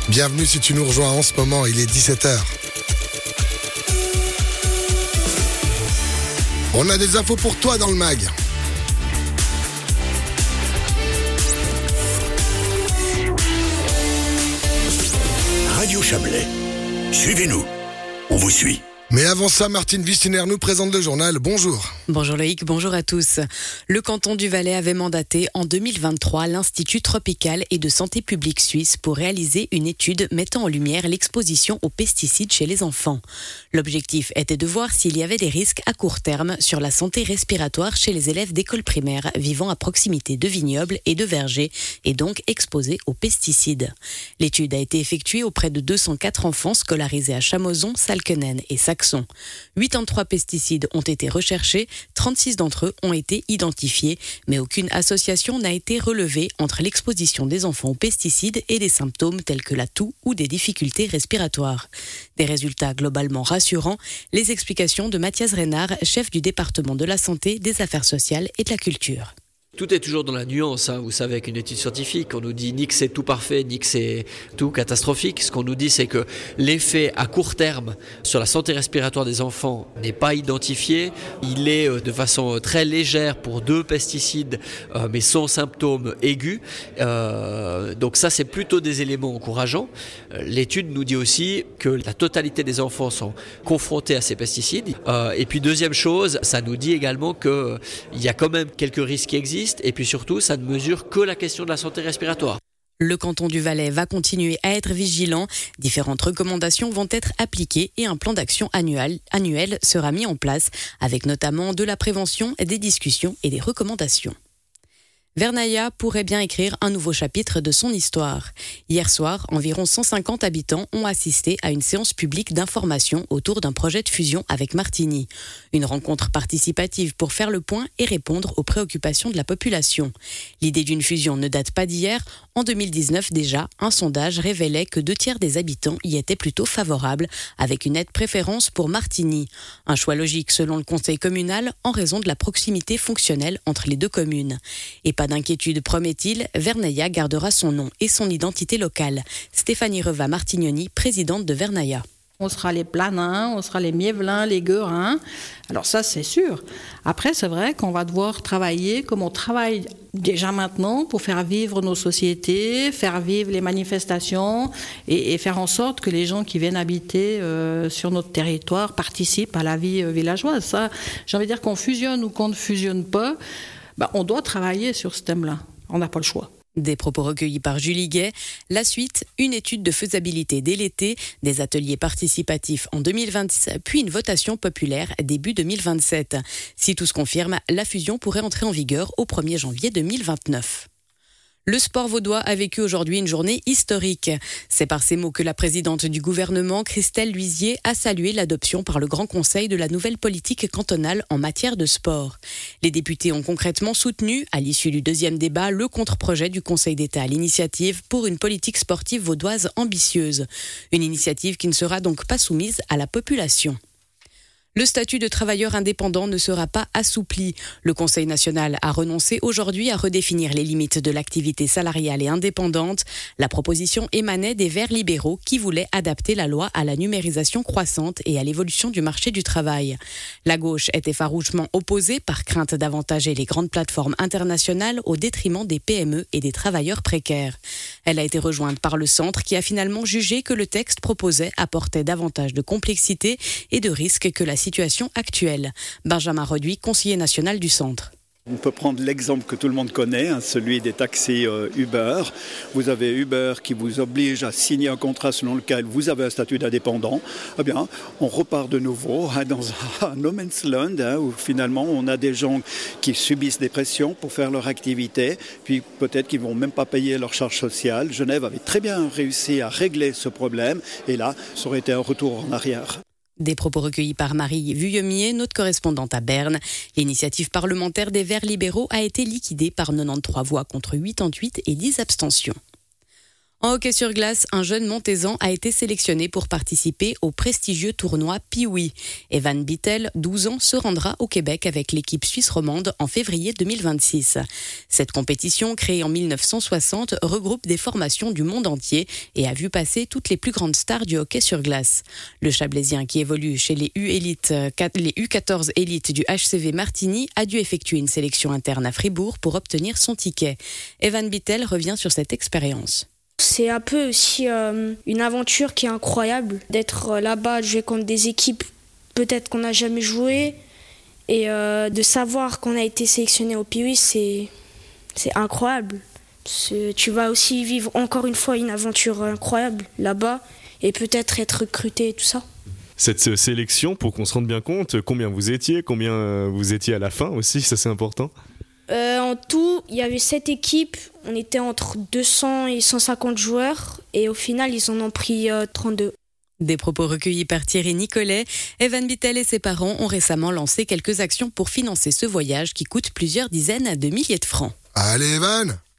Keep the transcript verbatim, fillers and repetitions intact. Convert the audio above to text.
Bienvenue si tu nous rejoins en ce moment, il est dix-sept heures. On a des infos pour toi dans le mag. Radio Chablais, suivez-nous, on vous suit. Mais avant ça, Martine Wissiner nous présente le journal. Bonjour. Bonjour Loïc, bonjour à tous. Le canton du Valais avait mandaté en deux mille vingt-trois l'Institut tropical et de santé publique suisse pour réaliser une étude mettant en lumière l'exposition aux pesticides chez les enfants. L'objectif était de voir s'il y avait des risques à court terme sur la santé respiratoire chez les élèves d'école primaire vivant à proximité de vignobles et de vergers et donc exposés aux pesticides. L'étude a été effectuée auprès de deux cent quatre enfants scolarisés à Chamozon, Salkenen et Saxon. quatre-vingt-trois pesticides ont été recherchés, trente-six d'entre eux ont été identifiés, mais aucune association n'a été relevée entre l'exposition des enfants aux pesticides et des symptômes tels que la toux ou des difficultés respiratoires. Des résultats globalement rassurants, les explications de Mathias Reynard, chef du département de la santé, des affaires sociales et de la culture. Tout est toujours dans la nuance, hein. Vous savez, avec une étude scientifique, on nous dit ni que c'est tout parfait, ni que c'est tout catastrophique. Ce qu'on nous dit, c'est que l'effet à court terme sur la santé respiratoire des enfants n'est pas identifié. Il est de façon très légère pour deux pesticides, euh, mais sans symptômes aigus. Euh, donc ça, c'est plutôt des éléments encourageants. L'étude nous dit aussi que la totalité des enfants sont confrontés à ces pesticides. Euh, et puis deuxième chose, ça nous dit également qu'il y a quand même quelques risques qui existent. Et puis surtout, ça ne mesure que la question de la santé respiratoire. Le canton du Valais va continuer à être vigilant. Différentes recommandations vont être appliquées et un plan d'action annuel, annuel sera mis en place, avec notamment de la prévention, des discussions et des recommandations. Vernaya pourrait bien écrire un nouveau chapitre de son histoire. Hier soir, environ cent cinquante habitants ont assisté à une séance publique d'information autour d'un projet de fusion avec Martigny. Une rencontre participative pour faire le point et répondre aux préoccupations de la population. L'idée d'une fusion ne date pas d'hier. En deux mille dix-neuf déjà, un sondage révélait que deux tiers des habitants y étaient plutôt favorables, avec une nette préférence pour Martigny. Un choix logique selon le conseil communal en raison de la proximité fonctionnelle entre les deux communes. Et pas d'inquiétude, promet-il, Vernaya gardera son nom et son identité locale. Stéphanie Reva-Martignoni, présidente de Vernaya. On sera les Planins, on sera les Miévelins, les Guerins. Alors ça, c'est sûr. Après, c'est vrai qu'on va devoir travailler comme on travaille déjà maintenant pour faire vivre nos sociétés, faire vivre les manifestations et, et faire en sorte que les gens qui viennent habiter euh, sur notre territoire participent à la vie euh, villageoise. Ça, j'ai envie de dire qu'on fusionne ou qu'on ne fusionne pas, ben, on doit travailler sur ce thème-là. On n'a pas le choix. Des propos recueillis par Julie Gay. La suite, une étude de faisabilité dès l'été, des ateliers participatifs en deux mille vingt-six, puis une votation populaire début deux mille vingt-sept. Si tout se confirme, la fusion pourrait entrer en vigueur au premier janvier deux mille vingt-neuf. Le sport vaudois a vécu aujourd'hui une journée historique. C'est par ces mots que la présidente du gouvernement, Christelle Luisier, a salué l'adoption par le Grand Conseil de la nouvelle politique cantonale en matière de sport. Les députés ont concrètement soutenu, à l'issue du deuxième débat, le contre-projet du Conseil d'État à l'initiative pour une politique sportive vaudoise ambitieuse. Une initiative qui ne sera donc pas soumise à la population. Le statut de travailleur indépendant ne sera pas assoupli. Le Conseil national a renoncé aujourd'hui à redéfinir les limites de l'activité salariale et indépendante. La proposition émanait des Verts libéraux qui voulaient adapter la loi à la numérisation croissante et à l'évolution du marché du travail. La gauche était farouchement opposée par crainte d'avantager les grandes plateformes internationales au détriment des P M E et des travailleurs précaires. Elle a été rejointe par le centre qui a finalement jugé que le texte proposé apportait davantage de complexité et de risques que la situation actuelle. Benjamin Reduit, conseiller national du centre. On peut prendre l'exemple que tout le monde connaît, hein, celui des taxis euh, Uber. Vous avez Uber qui vous oblige à signer un contrat selon lequel vous avez un statut d'indépendant. Eh bien, on repart de nouveau hein, dans un no man's land hein, où finalement on a des gens qui subissent des pressions pour faire leur activité, puis peut-être qu'ils ne vont même pas payer leur charge sociale. Genève avait très bien réussi à régler ce problème et là, ça aurait été un retour en arrière. Des propos recueillis par Marie Vuillemier, notre correspondante à Berne. L'initiative parlementaire des Verts libéraux a été liquidée par quatre-vingt-treize voix contre quatre-vingt-dix-huit et dix abstentions. En hockey sur glace, un jeune Montaisan a été sélectionné pour participer au prestigieux tournoi Pee-Wee. Evan Bittel, douze ans, se rendra au Québec avec l'équipe suisse romande en février deux mille vingt-six. Cette compétition, créée en mille neuf cent soixante, regroupe des formations du monde entier et a vu passer toutes les plus grandes stars du hockey sur glace. Le Chablaisien, qui évolue chez les U Elite, les U quatorze élites du H C V Martigny, a dû effectuer une sélection interne à Fribourg pour obtenir son ticket. Evan Bittel revient sur cette expérience. C'est un peu aussi euh, une aventure qui est incroyable, d'être euh, là-bas, de jouer contre des équipes peut-être qu'on n'a jamais joué, et euh, de savoir qu'on a été sélectionné au Pee-Wee, c'est, c'est incroyable. C'est, tu vas aussi vivre encore une fois une aventure incroyable là-bas, et peut-être être recruté et tout ça. Cette sélection, pour qu'on se rende bien compte, combien vous étiez, combien vous étiez à la fin aussi, ça c'est important. Euh, en tout, il y avait sept équipes, on était entre deux cents et cent cinquante joueurs et au final, ils en ont pris euh, trente-deux. Des propos recueillis par Thierry Nicolet, Evan Bittel et ses parents ont récemment lancé quelques actions pour financer ce voyage qui coûte plusieurs dizaines de milliers de francs. Allez Evan!